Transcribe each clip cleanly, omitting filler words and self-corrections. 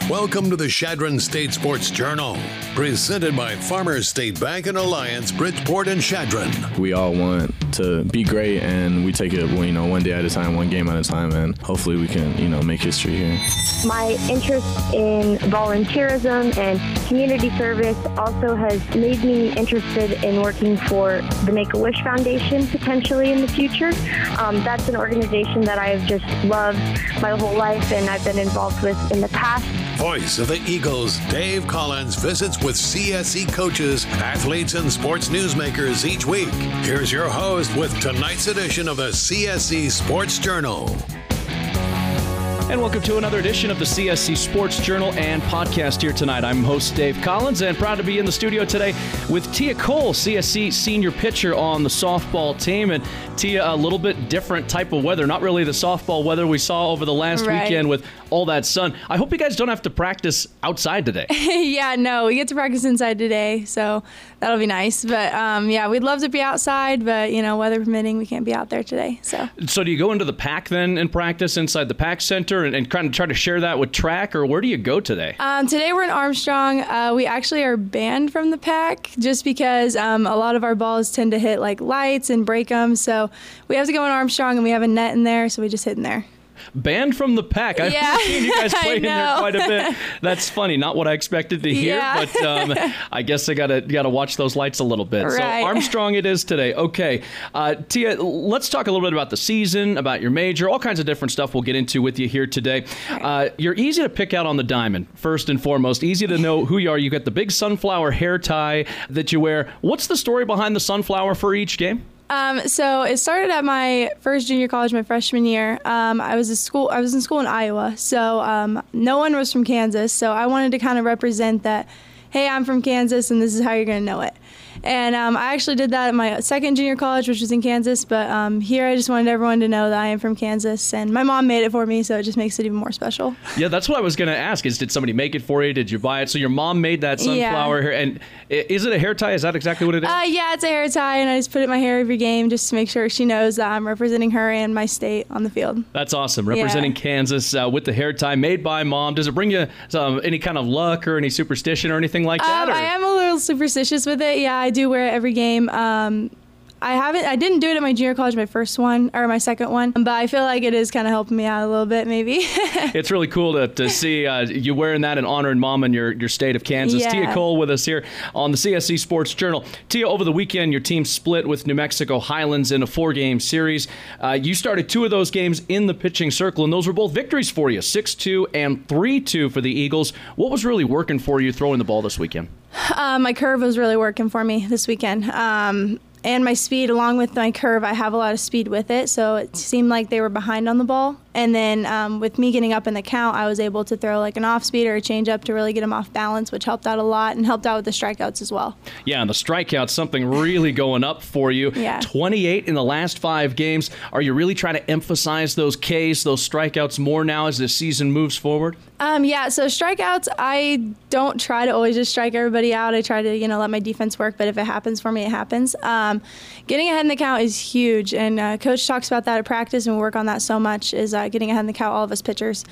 Welcome to the Chadron State Sports Journal, presented by Farmers State Bank and Alliance, Bridgeport and Chadron. We all want to be great, and we take it, one day at a time, one game at a time, and hopefully we can, make history here. My interest in volunteerism and community service also has made me interested in working for the Make-A-Wish Foundation potentially in the future. That's an organization that I've just loved my whole life and I've been involved with in the past. Voice of the Eagles, Dave Collins visits with CSE coaches, athletes, and sports newsmakers each week. Here's your host with tonight's edition of the CSE Sports Journal. And welcome to another edition of the CSE Sports Journal and podcast here tonight. I'm host Dave Collins and proud to be in the studio today with Tia Cole, CSE senior pitcher on the softball team. And Tia, a little bit different type of weather, not really the softball weather we saw over the last weekend with all that sun. I hope you guys don't have to practice outside today. Yeah, no, we get to practice inside today, so that'll be nice. But yeah, we'd love to be outside, but weather permitting, we can't be out there today. So do you go into the PAC then and practice inside the PAC Center and kind of try to share that with track, or where do you go today? Today we're in Armstrong. We actually are banned from the PAC just because a lot of our balls tend to hit like lights and break them. So we have to go in Armstrong, and we have a net in there, so we just hit in there. Banned from the PAC. I've seen you guys play in there quite a bit. That's funny. Not what I expected to hear, but I guess I gotta watch those lights a little bit. Right. So Armstrong it is today. Okay. Tia, let's talk a little bit about the season, about your major, all kinds of different stuff we'll get into with you here today. You're easy to pick out on the diamond, first and foremost. Easy to know who you are. You got the big sunflower hair tie that you wear. What's the story behind the sunflower for each game? So it started at my first junior college, my freshman year. I was in school in Iowa, so no one was from Kansas. So I wanted to kind of represent that, hey, I'm from Kansas, and this is how you're going to know it. And I actually did that at my second junior college, which was in Kansas. But here I just wanted everyone to know that I am from Kansas. And my mom made it for me, so it just makes it even more special. Yeah, that's what I was going to ask is, did somebody make it for you? Did you buy it? So your mom made that sunflower hair. And is it a hair tie? Is that exactly what it is? Yeah, it's a hair tie. And I just put it in my hair every game just to make sure she knows that I'm representing her and my state on the field. That's awesome. Representing Kansas with the hair tie made by mom. Does it bring you any kind of luck or any superstition or anything like that? I am a little superstitious with it. Yeah, I do wear it every game. I didn't do it at my junior college, my first one, or my second one, but I feel like it is kind of helping me out a little bit, maybe. It's really cool to see you wearing that and honoring mom in your state of Kansas. Yeah. Tia Cole with us here on the CSE Sports Journal. Tia, over the weekend, your team split with New Mexico Highlands in a 4-game series. You started 2 of those games in the pitching circle, and those were both victories for you, 6-2 and 3-2 for the Eagles. What was really working for you throwing the ball this weekend? My curve was really working for me this weekend. And my speed, along with my curve, I have a lot of speed with it, so it seemed like they were behind on the ball. And then with me getting up in the count, I was able to throw like an off-speed or a change-up to really get them off balance, which helped out a lot and helped out with the strikeouts as well. Yeah, and the strikeouts, something really going up for you. Yeah. 28 in the last 5 games. Are you really trying to emphasize those Ks, those strikeouts more now as the season moves forward? Yeah, so strikeouts, I don't try to always just strike everybody out. I try to, let my defense work, but if it happens for me, it happens. Getting ahead in the count is huge, and Coach talks about that at practice, and we work on that so much, is getting ahead in the count, all of us pitchers.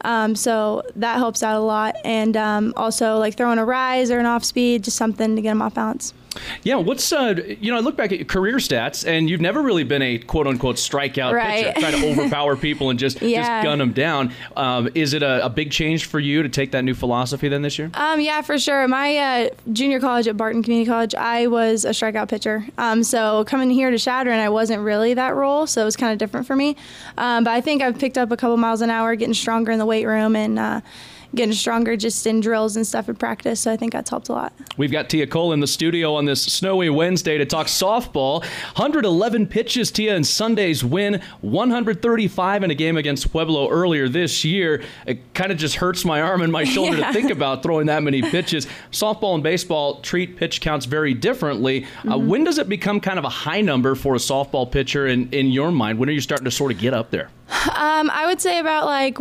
So that helps out a lot, and also like throwing a rise or an off speed, just something to get them off balance. Yeah, what's I look back at your career stats, and you've never really been a quote-unquote strikeout pitcher, trying to overpower people and just gun them down. Is it a big change for you to take that new philosophy then this year? Yeah, for sure. My junior college at Barton Community College, I was a strikeout pitcher. So coming here to Chadron, I wasn't really that role, so it was kind of different for me. But I think I've picked up a couple miles an hour, getting stronger in the weight room, and getting stronger just in drills and stuff in practice, so I think that's helped a lot. We've got Tia Cole in the studio on this snowy Wednesday to talk softball. 111 pitches, Tia, in Sunday's win, 135 in a game against Pueblo earlier this year. It kind of just hurts my arm and my shoulder to think about throwing that many pitches. Softball and baseball treat pitch counts very differently. When does it become kind of a high number for a softball pitcher in your mind? When are you starting to sort of get up there? I would say about like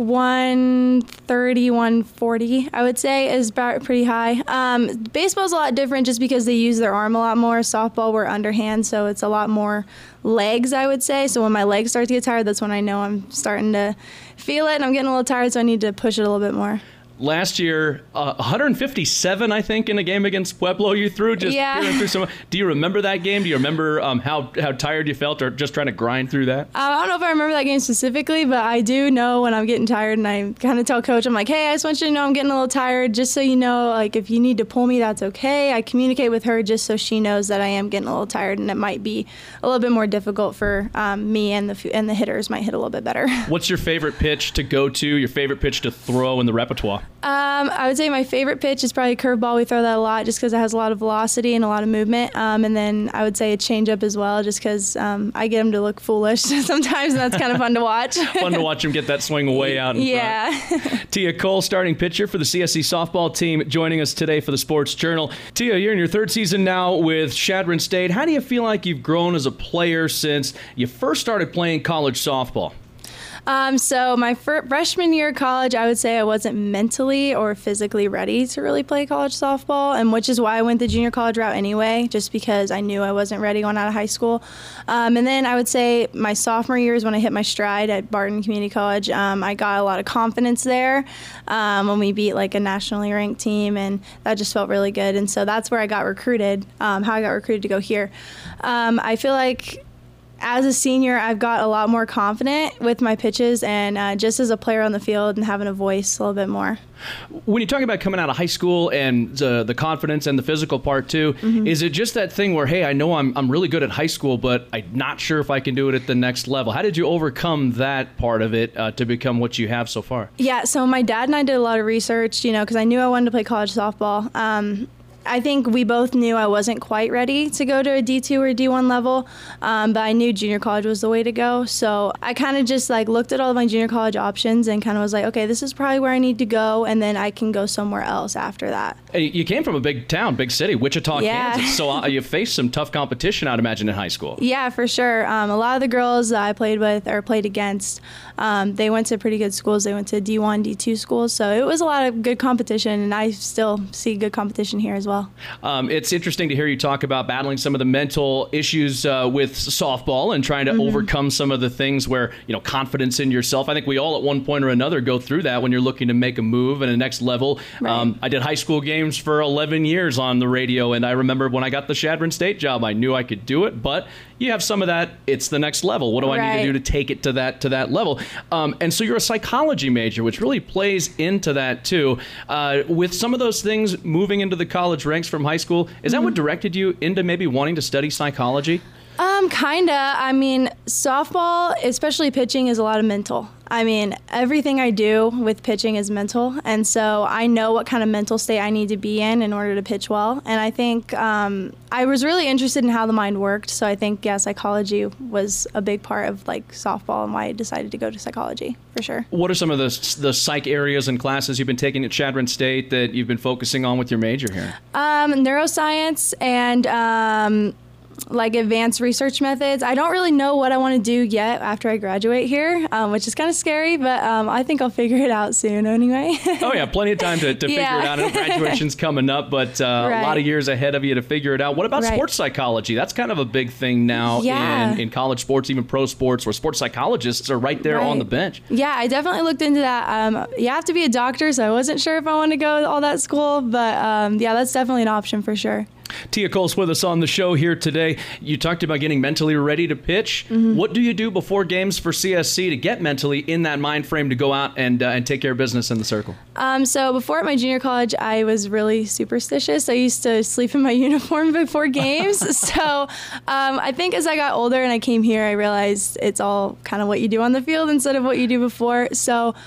130, 140, I would say is about pretty high. Baseball's a lot different just because they use their arm a lot more. Softball, we're underhand, so it's a lot more legs, I would say. So when my legs start to get tired, that's when I know I'm starting to feel it, and I'm getting a little tired, so I need to push it a little bit more. last year, 157, I think, in a game against Pueblo you threw. Just through some. Do you remember that game? Do you remember how tired you felt, or just trying to grind through that? I don't know if I remember that game specifically, but I do know when I'm getting tired, and I kind of tell Coach, I'm like, hey, I just want you to know I'm getting a little tired, just so you know, like, if you need to pull me, that's okay. I communicate with her just so she knows that I am getting a little tired, and it might be a little bit more difficult for me, and the hitters might hit a little bit better. What's your favorite pitch to go to, your favorite pitch to throw in the repertoire? I would say my favorite pitch is probably curveball. We throw that a lot just because it has a lot of velocity and a lot of movement. And then I would say a changeup as well, just because I get them to look foolish sometimes, and that's kind of fun to watch. Fun to watch them get that swing way out in front. Tia Cole, starting pitcher for the CSC softball team, joining us today for the Sports Journal. Tia, you're in your third season now with Chadron State. How do you feel like you've grown as a player since you first started playing college softball? So my freshman year of college, I would say I wasn't mentally or physically ready to really play college softball, and which is why I went the junior college route anyway, just because I knew I wasn't ready going out of high school. And then I would say my sophomore year is when I hit my stride at Barton Community College. I got a lot of confidence there when we beat like a nationally ranked team, and that just felt really good. And so that's where I got recruited, how I got recruited to go here. I feel like as a senior, I've got a lot more confident with my pitches and just as a player on the field and having a voice a little bit more. When you talk about coming out of high school and the confidence and the physical part too, is it just that thing where, hey, I know I'm really good at high school, but I'm not sure if I can do it at the next level? How did you overcome that part of it to become what you have so far? Yeah, so my dad and I did a lot of research, because I knew I wanted to play college softball. I think we both knew I wasn't quite ready to go to a D2 or D1 level, but I knew junior college was the way to go. So I kind of just looked at all of my junior college options and kind of was like, okay, this is probably where I need to go, and then I can go somewhere else after that. You came from a big town, big city, Wichita, Kansas. So you faced some tough competition, I'd imagine, in high school. Yeah, for sure. A lot of the girls that I played with or played against, they went to pretty good schools. They went to D1, D2 schools. So it was a lot of good competition, and I still see good competition here as well. It's interesting to hear you talk about battling some of the mental issues with softball and trying to overcome some of the things where, confidence in yourself. I think we all at one point or another go through that when you're looking to make a move and a next level. Right. I did high school games for 11 years on the radio, and I remember when I got the Chadron State job, I knew I could do it, but you have some of that, it's the next level. What do I need to do to take it to that level? And so you're a psychology major, which really plays into that too. With some of those things moving into the college ranks from high school, is that what directed you into maybe wanting to study psychology? Kinda. I mean, softball, especially pitching, is a lot of mental. I mean, everything I do with pitching is mental, and so I know what kind of mental state I need to be in order to pitch well. And I think I was really interested in how the mind worked, so I think, psychology was a big part of softball and why I decided to go to psychology, for sure. What are some of the psych areas and classes you've been taking at Chadron State that you've been focusing on with your major here? Neuroscience and advanced research methods. I don't really know what I want to do yet after I graduate here, which is kind of scary, but I think I'll figure it out soon anyway. Oh yeah, plenty of time to figure it out. I know graduation's coming up, but a lot of years ahead of you to figure it out. What about sports psychology? That's kind of a big thing now in college sports, even pro sports, where sports psychologists are right there on the bench. Yeah, I definitely looked into that. You have to be a doctor, so I wasn't sure if I want to go to all that school, but that's definitely an option for sure. Tia Cole's with us on the show here today. You talked about getting mentally ready to pitch. What do you do before games for CSC to get mentally in that mind frame to go out and take care of business in the circle? So before at my junior college, I was really superstitious. I used to sleep in my uniform before games. So I think as I got older and I came here, I realized it's all kind of what you do on the field instead of what you do before. So,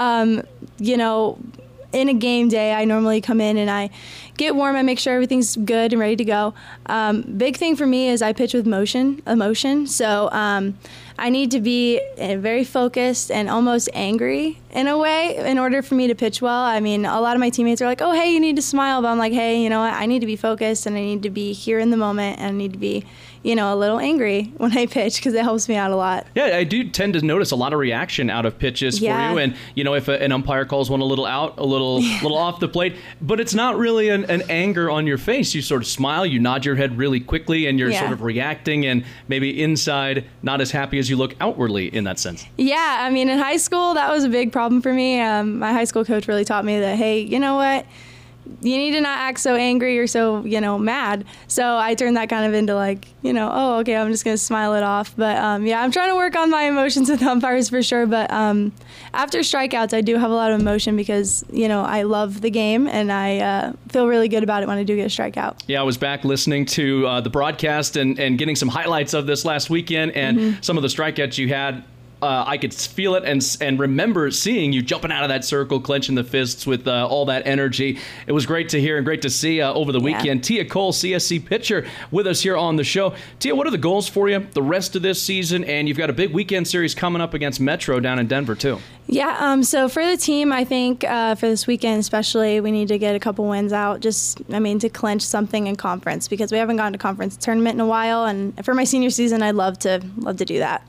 in a game day, I normally come in and I get warm. I make sure everything's good and ready to go. Big thing for me is I pitch with emotion. So I need to be very focused and almost angry in a way in order for me to pitch well. I mean, a lot of my teammates are like, oh, hey, you need to smile. But I'm like, hey, you know what? I need to be focused and I need to be here in the moment and I need to be, a little angry when I pitch because it helps me out a lot. Yeah, I do tend to notice a lot of reaction out of pitches for you. And, if an umpire calls one a little out, a little off the plate, but it's not really an anger on your face. You sort of smile, you nod your head really quickly, and you're sort of reacting, and maybe inside not as happy as you look outwardly in that sense. Yeah, I mean, in high school, that was a big problem for me. My high school coach really taught me that, hey, you know what? You need to not act so angry or so, mad. So I turned that kind of into like, oh, okay, I'm just going to smile it off. But I'm trying to work on my emotions with umpires for sure. But after strikeouts, I do have a lot of emotion because, I love the game and I feel really good about it when I do get a strikeout. Yeah, I was back listening to the broadcast and getting some highlights of this last weekend and some of the strikeouts you had. I could feel it and remember seeing you jumping out of that circle, clenching the fists with all that energy. It was great to hear and great to see over the weekend. Tia Cole, CSC pitcher, with us here on the show. Tia, what are the goals for you the rest of this season? And you've got a big weekend series coming up against Metro down in Denver, too. Yeah, so for the team, I think for this weekend especially, we need to get a couple wins out to clinch something in conference because we haven't gone to conference tournament in a while. And for my senior season, I'd love to do that.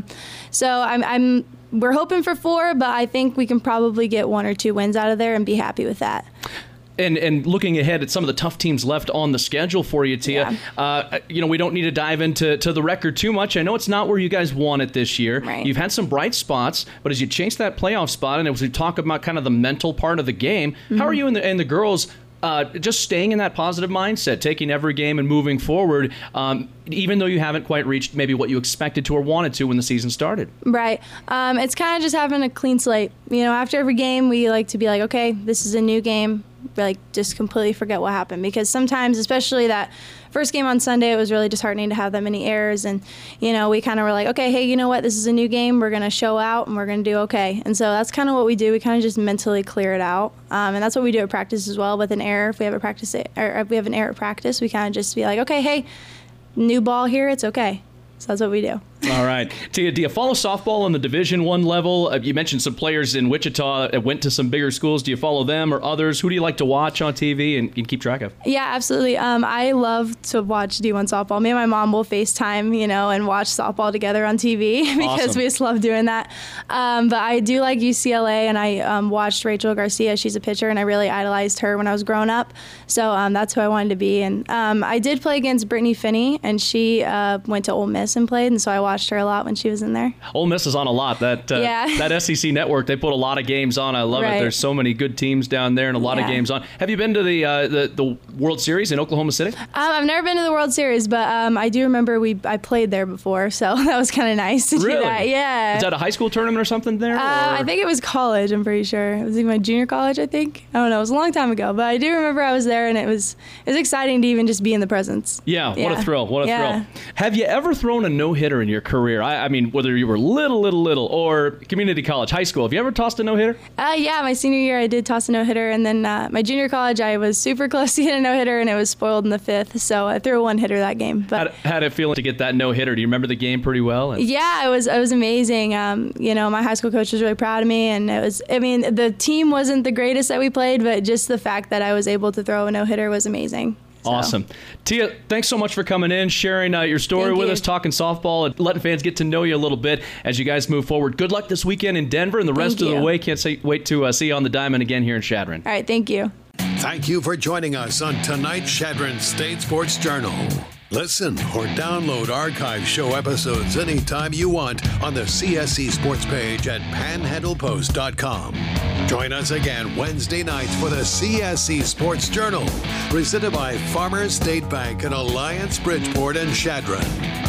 So we're hoping for 4, but I think we can probably get 1 or 2 wins out of there and be happy with that. And looking ahead at some of the tough teams left on the schedule for you, Tia, we don't need to dive into the record too much. I know it's not where you guys won it this year. Right. You've had some bright spots, but as you chase that playoff spot, and as we talk about kind of the mental part of the game, how are you and the girls just staying in that positive mindset, taking every game and moving forward, even though you haven't quite reached maybe what you expected to or wanted to when the season started? Right. It's kind of just having a clean slate. After every game, we like to be like, okay, this is a new game. Like, just completely forget what happened. Because sometimes, especially that first game on Sunday, it was really disheartening to have that many errors. And, we kind of were like, okay, hey, you know what? This is a new game. We're going to show out and we're going to do okay. And so that's kind of what we do. We kind of just mentally clear it out. And that's what we do at practice as well with an error. If we have an error at practice, we kind of just be like, okay, hey, new ball here. It's okay. So that's what we do. All right. Do you follow softball on the Division I level? You mentioned some players in Wichita that went to some bigger schools. Do you follow them or others? Who do you like to watch on TV and keep track of? Yeah, absolutely. I love to watch D1 softball. Me and my mom will FaceTime, and watch softball together on TV because we just love doing that. But I do like UCLA, and I watched Rachel Garcia. She's a pitcher, and I really idolized her when I was growing up. So that's who I wanted to be. And I did play against Brittany Finney, and she went to Ole Miss and played, and so I watched her a lot when she was in there. Ole Miss is on a lot. That SEC network, they put a lot of games on. I love it. There's so many good teams down there and a lot of games on. Have you been to the World Series in Oklahoma City? I've never been to the World Series, but I do remember I played there before, so that was kind of nice to do that. Yeah. Is that a high school tournament or something there? I think it was college, I'm pretty sure. It was in my junior college, I think. I don't know. It was a long time ago, but I do remember I was there, and it was exciting to even just be in the presence. Yeah, what a thrill. What a thrill. Have you ever thrown a no-hitter in your career? I mean, whether you were little, or community college, high school, have you ever tossed a no-hitter? Yeah, my senior year I did toss a no-hitter, and then my junior college I was super close to hit a no-hitter, and it was spoiled in the 5th, so I threw a one-hitter that game. But how'd it feel to get that no-hitter? Do you remember the game pretty well? Yeah, it was amazing. My high school coach was really proud of me, and the team wasn't the greatest that we played, but just the fact that I was able to throw a no-hitter was amazing. So. Awesome. Tia, thanks so much for coming in, sharing your story with us, talking softball, and letting fans get to know you a little bit as you guys move forward. Good luck this weekend in Denver and the rest of the way. Can't wait to see you on the diamond again here in Chadron. All right, thank you. Thank you for joining us on tonight's Chadron State Sports Journal. Listen or download archive show episodes anytime you want on the CSC Sports page at panhandlepost.com. Join us again Wednesday nights for the CSC Sports Journal, presented by Farmers State Bank in Alliance, Bridgeport, and Chadron.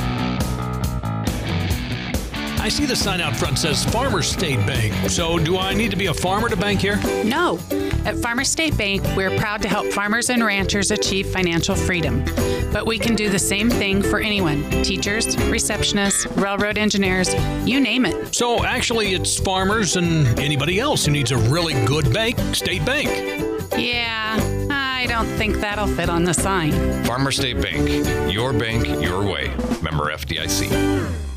I see the sign out front says Farmers State Bank. So do I need to be a farmer to bank here? No. At Farmers State Bank, we're proud to help farmers and ranchers achieve financial freedom. But we can do the same thing for anyone. Teachers, receptionists, railroad engineers, you name it. So actually it's farmers and anybody else who needs a really good bank, State Bank. Yeah, I don't think that'll fit on the sign. Farmers State Bank. Your bank, your way. Member FDIC.